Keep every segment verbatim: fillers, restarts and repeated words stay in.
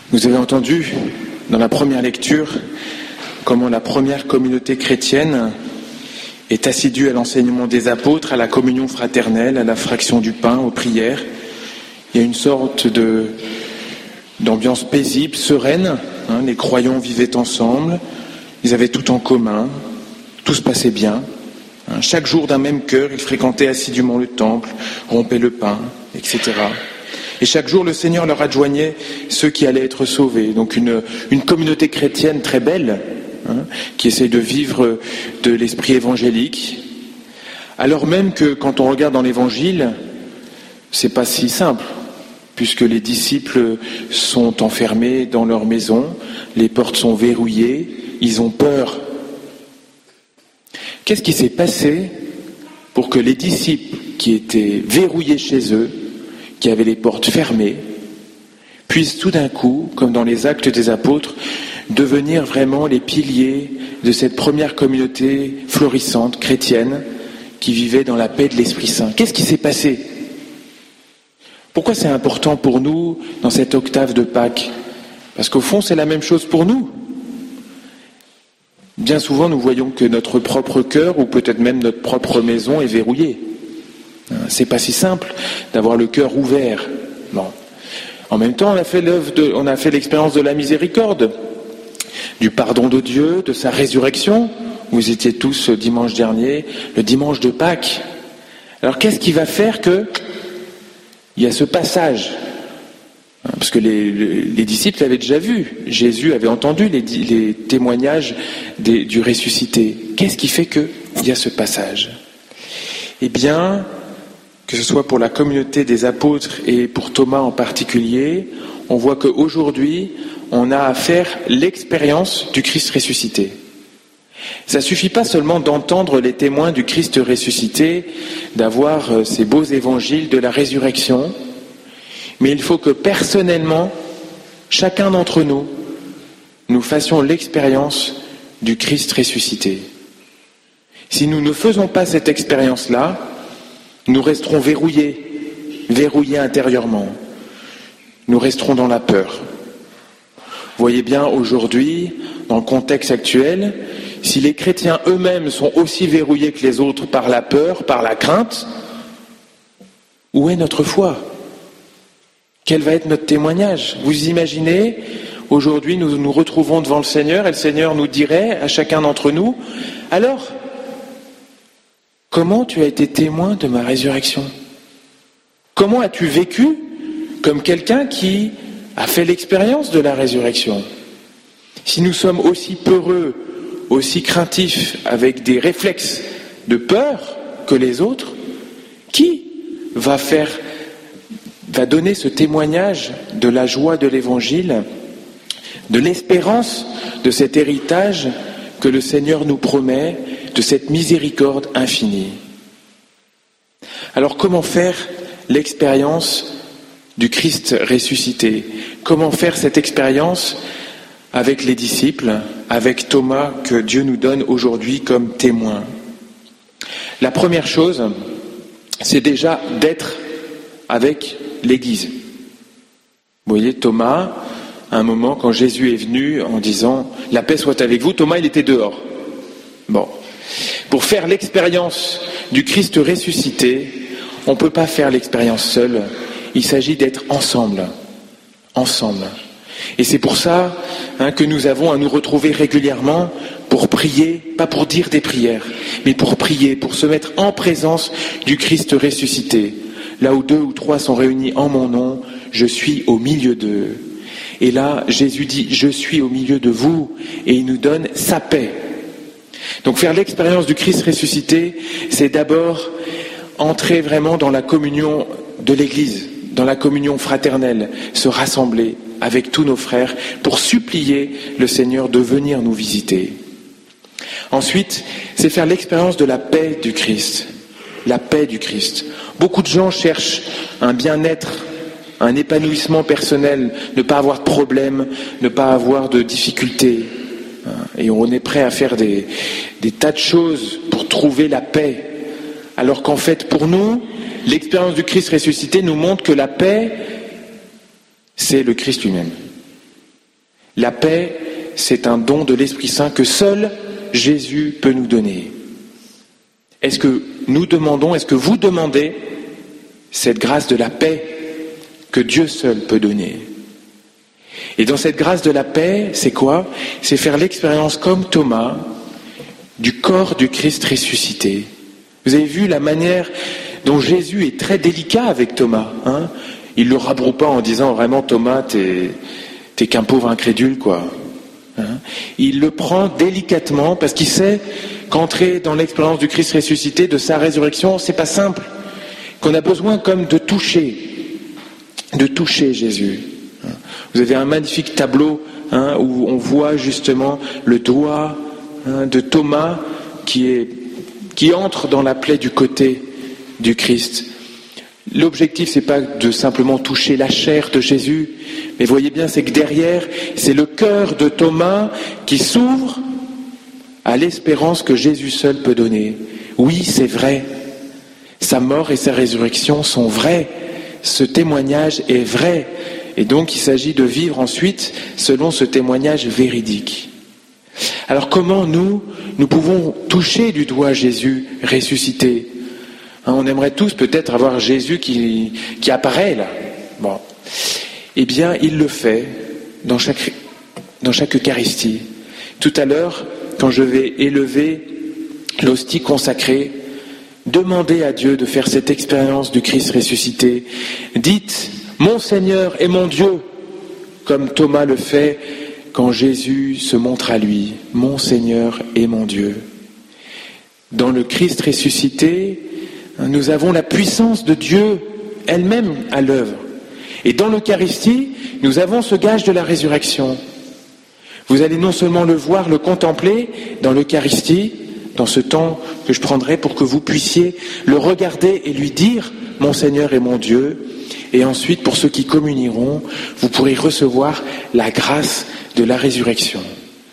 Vous avez entendu dans la première lecture comment la première communauté chrétienne est assidue à l'enseignement des apôtres, à la communion fraternelle, à la fraction du pain, aux prières. Il y a une sorte de, d'ambiance paisible, sereine. Hein, les croyants vivaient ensemble, ils avaient tout en commun, tout se passait bien. Hein, chaque jour d'un même cœur, ils fréquentaient assidûment le temple, rompaient le pain, et cetera. Et chaque jour, le Seigneur leur adjoignait ceux qui allaient être sauvés. Donc une, une communauté chrétienne très belle, hein, qui essaye de vivre de l'esprit évangélique. Alors même que quand on regarde dans l'Évangile, c'est pas si simple, puisque les disciples sont enfermés dans leur maison, les portes sont verrouillées, ils ont peur. Qu'est-ce qui s'est passé pour que les disciples qui étaient verrouillés chez eux, qui avaient les portes fermées, puissent tout d'un coup, comme dans les Actes des Apôtres, devenir vraiment les piliers de cette première communauté florissante, chrétienne, qui vivait dans la paix de l'Esprit Saint? Qu'est-ce qui s'est passé? Pourquoi c'est important pour nous dans cette octave de Pâques? Parce qu'au fond, c'est la même chose pour nous. Bien souvent, nous voyons que notre propre cœur, ou peut-être même notre propre maison, est verrouillée. C'est pas si simple d'avoir le cœur ouvert. Bon. En même temps, on a fait l'œuvre de, on a fait l'expérience de la miséricorde, du pardon de Dieu, de sa résurrection. Vous étiez tous dimanche dernier, le dimanche de Pâques. Alors, qu'est-ce qui va faire que il y a ce passage? Parce que les, les, les disciples l'avaient déjà vu. Jésus avait entendu les, les témoignages des, du ressuscité. Qu'est-ce qui fait qu'il y a ce passage? Eh bien, que ce soit pour la communauté des apôtres et pour Thomas en particulier, on voit qu'aujourd'hui, on a à faire l'expérience du Christ ressuscité. Ça ne suffit pas seulement d'entendre les témoins du Christ ressuscité, d'avoir ces beaux évangiles de la résurrection, mais il faut que personnellement, chacun d'entre nous, nous fassions l'expérience du Christ ressuscité. Si nous ne faisons pas cette expérience-là, nous resterons verrouillés, verrouillés intérieurement. Nous resterons dans la peur. Vous voyez bien aujourd'hui, dans le contexte actuel, si les chrétiens eux-mêmes sont aussi verrouillés que les autres par la peur, par la crainte, où est notre foi? Quel va être notre témoignage? Vous imaginez, aujourd'hui nous nous retrouvons devant le Seigneur et le Seigneur nous dirait à chacun d'entre nous, alors, comment tu as été témoin de ma résurrection? Comment as-tu vécu comme quelqu'un qui a fait l'expérience de la résurrection? Si nous sommes aussi peureux, aussi craintifs, avec des réflexes de peur que les autres, qui va faire, va donner ce témoignage de la joie de l'Évangile, de l'espérance de cet héritage que le Seigneur nous promet, de cette miséricorde infinie? Alors comment faire l'expérience du Christ ressuscité? Comment faire cette expérience avec les disciples, avec Thomas que Dieu nous donne aujourd'hui comme témoin? La première chose, c'est déjà d'être avec l'Église. Vous voyez, Thomas, à un moment, quand Jésus est venu en disant « La paix soit avec vous », Thomas, il était dehors. Bon. Pour faire l'expérience du Christ ressuscité, on ne peut pas faire l'expérience seul. Il s'agit d'être ensemble. Ensemble. Et c'est pour ça hein, que nous avons à nous retrouver régulièrement pour prier, pas pour dire des prières, mais pour prier, pour se mettre en présence du Christ ressuscité. Là où deux ou trois sont réunis en mon nom, je suis au milieu d'eux. Et là, Jésus dit, je suis au milieu de vous, et il nous donne sa paix. Donc faire l'expérience du Christ ressuscité, c'est d'abord entrer vraiment dans la communion de l'Église, dans la communion fraternelle, se rassembler avec tous nos frères pour supplier le Seigneur de venir nous visiter. Ensuite, c'est faire l'expérience de la paix du Christ, la paix du Christ. Beaucoup de gens cherchent un bien-être, un épanouissement personnel, ne pas avoir de problèmes, ne pas avoir de difficultés. Et on est prêt à faire des, des tas de choses pour trouver la paix. Alors qu'en fait, pour nous, l'expérience du Christ ressuscité nous montre que la paix, c'est le Christ lui-même. La paix, c'est un don de l'Esprit Saint que seul Jésus peut nous donner. Est-ce que nous demandons, est-ce que vous demandez cette grâce de la paix que Dieu seul peut donner? Et dans cette grâce de la paix, c'est quoi? C'est faire l'expérience comme Thomas du corps du Christ ressuscité. Vous avez vu la manière dont Jésus est très délicat avec Thomas. Hein, il ne le rabroue pas en disant vraiment Thomas, t'es, t'es qu'un pauvre incrédule, quoi. Hein, il le prend délicatement parce qu'il sait qu'entrer dans l'expérience du Christ ressuscité, de sa résurrection, c'est pas simple. Qu'on a besoin comme de toucher, de toucher Jésus. Vous avez un magnifique tableau hein, où on voit justement le doigt hein, de Thomas qui, est, qui entre dans la plaie du côté du Christ. L'objectif, c'est pas de simplement toucher la chair de Jésus, mais voyez bien, c'est que derrière, c'est le cœur de Thomas qui s'ouvre à l'espérance que Jésus seul peut donner. Oui, c'est vrai. Sa mort et sa résurrection sont vraies. Ce témoignage est vrai. Et donc, il s'agit de vivre ensuite selon ce témoignage véridique. Alors, comment nous, nous pouvons toucher du doigt Jésus ressuscité? Hein, on aimerait tous peut-être avoir Jésus qui, qui apparaît là. Bon. Eh bien, il le fait dans chaque, dans chaque Eucharistie. Tout à l'heure, quand je vais élever l'hostie consacrée, demandez à Dieu de faire cette expérience du Christ ressuscité. Dites, mon Seigneur et mon Dieu, comme Thomas le fait quand Jésus se montre à lui, mon Seigneur et mon Dieu. Dans le Christ ressuscité, nous avons la puissance de Dieu elle-même à l'œuvre. Et dans l'Eucharistie, nous avons ce gage de la résurrection. Vous allez non seulement le voir, le contempler dans l'Eucharistie, dans ce temps que je prendrai pour que vous puissiez le regarder et lui dire « Mon Seigneur et mon Dieu ». Et ensuite, pour ceux qui communieront, vous pourrez recevoir la grâce de la résurrection.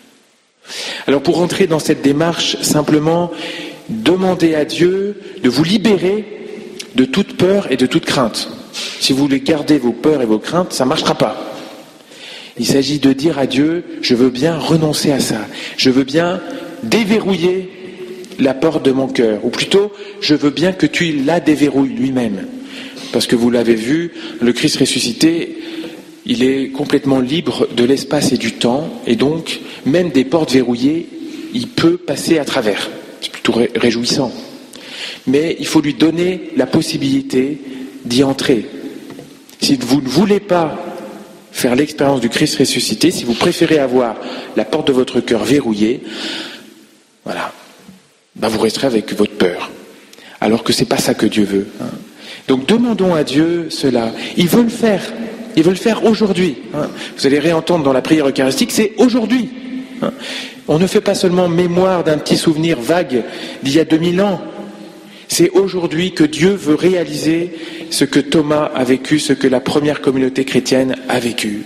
Alors pour entrer dans cette démarche, simplement demandez à Dieu de vous libérer de toute peur et de toute crainte. Si vous voulez garder vos peurs et vos craintes, ça ne marchera pas. Il s'agit de dire à Dieu, je veux bien renoncer à ça. Je veux bien déverrouiller la porte de mon cœur. Ou plutôt, je veux bien que tu la déverrouilles lui-même. Parce que vous l'avez vu, le Christ ressuscité, il est complètement libre de l'espace et du temps. Et donc, même des portes verrouillées, il peut passer à travers. C'est plutôt ré- réjouissant. Mais il faut lui donner la possibilité d'y entrer. Si vous ne voulez pas faire l'expérience du Christ ressuscité, si vous préférez avoir la porte de votre cœur verrouillée, voilà, ben vous resterez avec votre peur. Alors que c'est pas ça que Dieu veut. Hein. Donc demandons à Dieu cela. Il veut le faire. Il veut le faire aujourd'hui. Hein. Vous allez réentendre dans la prière eucharistique, c'est aujourd'hui. Hein. On ne fait pas seulement mémoire d'un petit souvenir vague d'il y a deux mille ans. C'est aujourd'hui que Dieu veut réaliser ce que Thomas a vécu, ce que la première communauté chrétienne a vécu.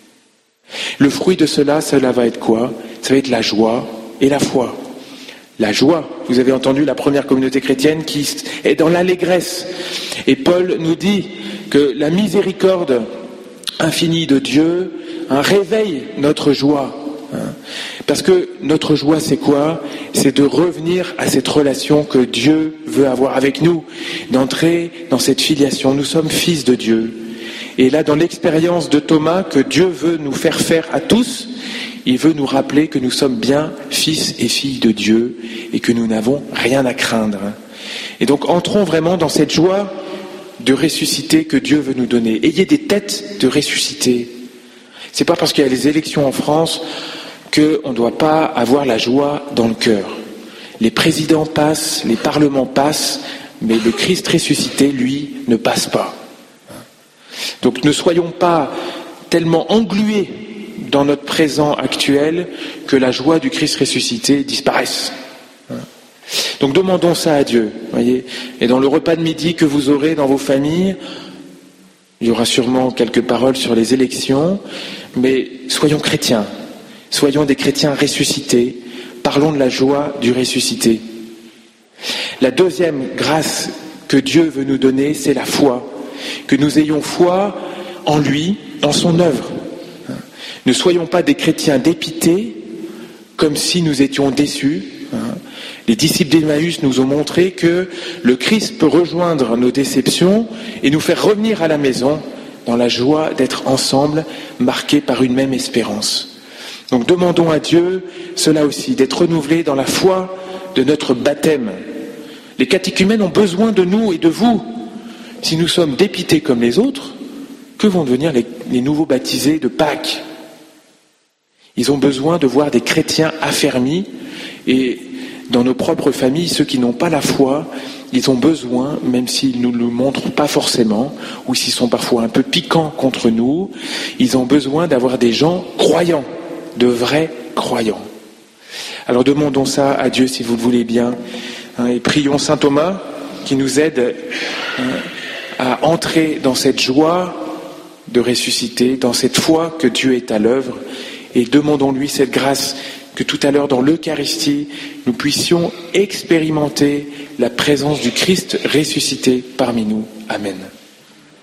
Le fruit de cela, cela va être quoi? Ça va être la joie et la foi. La joie, vous avez entendu la première communauté chrétienne qui est dans l'allégresse. Et Paul nous dit que la miséricorde infinie de Dieu hein, réveille notre joie. Hein. Parce que notre joie, c'est quoi? C'est de revenir à cette relation que Dieu veut avoir avec nous, d'entrer dans cette filiation. Nous sommes fils de Dieu. Et là, dans l'expérience de Thomas que Dieu veut nous faire faire à tous, il veut nous rappeler que nous sommes bien fils et filles de Dieu et que nous n'avons rien à craindre. Et donc, entrons vraiment dans cette joie de ressusciter que Dieu veut nous donner. Ayez des têtes de ressusciter. C'est pas parce qu'il y a les élections en France qu'on ne doit pas avoir la joie dans le cœur. Les présidents passent, les parlements passent, mais le Christ ressuscité, lui, ne passe pas. Donc ne soyons pas tellement englués dans notre présent actuel que la joie du Christ ressuscité disparaisse. Donc demandons ça à Dieu, voyez. Et dans le repas de midi que vous aurez dans vos familles, il y aura sûrement quelques paroles sur les élections, mais soyons chrétiens. Soyons des chrétiens ressuscités. Parlons de la joie du ressuscité. La deuxième grâce que Dieu veut nous donner, c'est la foi. Que nous ayons foi en lui, dans son œuvre. Ne soyons pas des chrétiens dépités, comme si nous étions déçus. Les disciples d'Emmaüs nous ont montré que le Christ peut rejoindre nos déceptions et nous faire revenir à la maison dans la joie d'être ensemble, marqués par une même espérance. Donc demandons à Dieu cela aussi, d'être renouvelés dans la foi de notre baptême. Les catéchumènes ont besoin de nous et de vous. Si nous sommes dépités comme les autres, que vont devenir les, les nouveaux baptisés de Pâques ? Ils ont besoin de voir des chrétiens affermis, et dans nos propres familles, ceux qui n'ont pas la foi, ils ont besoin, même s'ils ne nous le montrent pas forcément, ou s'ils sont parfois un peu piquants contre nous, ils ont besoin d'avoir des gens croyants, de vrais croyants. Alors demandons ça à Dieu si vous le voulez bien, hein, et prions Saint Thomas qui nous aide hein, à entrer dans cette joie de ressusciter, dans cette foi que Dieu est à l'œuvre, et demandons-lui cette grâce que tout à l'heure dans l'Eucharistie, nous puissions expérimenter la présence du Christ ressuscité parmi nous. Amen.